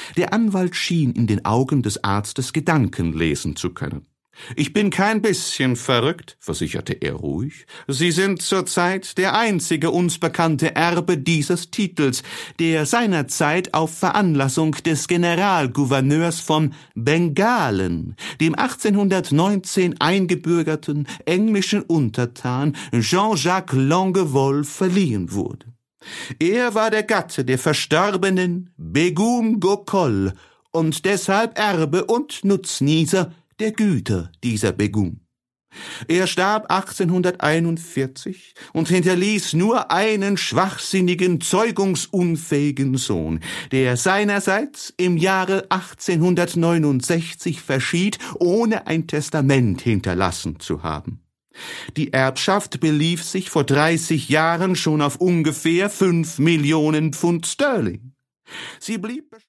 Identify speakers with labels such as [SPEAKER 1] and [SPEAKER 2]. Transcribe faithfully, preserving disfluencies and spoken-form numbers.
[SPEAKER 1] Der Anwalt schien in den Augen des Arztes Gedanken lesen zu können. »Ich bin kein bisschen verrückt«, versicherte er ruhig. »Sie sind zurzeit der einzige uns bekannte Erbe dieses Titels, der seinerzeit auf Veranlassung des Generalgouverneurs von Bengalen, dem achtzehnhundertneunzehn eingebürgerten englischen Untertan Jean-Jacques Longuevole verliehen wurde. Er war der Gatte der verstorbenen Begum Gokul und deshalb Erbe und Nutznießer der Güter dieser Begum. Er starb achtzehnhunderteinundvierzig und hinterließ nur einen schwachsinnigen, zeugungsunfähigen Sohn, der seinerseits im Jahre achtzehnhundertneunundsechzig verschied, ohne ein Testament hinterlassen zu haben. Die Erbschaft belief sich vor dreißig Jahren schon auf ungefähr fünf Millionen Pfund Sterling. Sie blieb